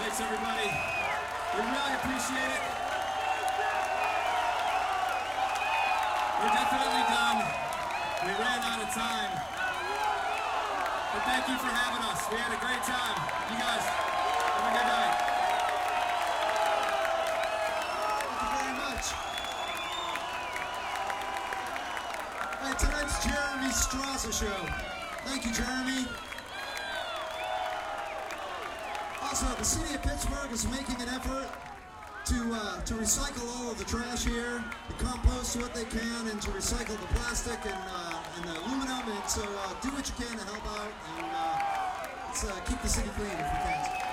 Thanks, everybody. We really appreciate it. We're definitely done. We ran out of time. But thank you for having us. We had a great time. You guys, have a good night. Thank you very much. Hey, tonight's Jeremy Strasser Show. Thank you, Jeremy. Also, the city of Pittsburgh is making an effort to recycle all of the trash here, to compost what they can, and to recycle the plastic and the aluminum. And so do what you can to help out, and let's keep the city clean if we can.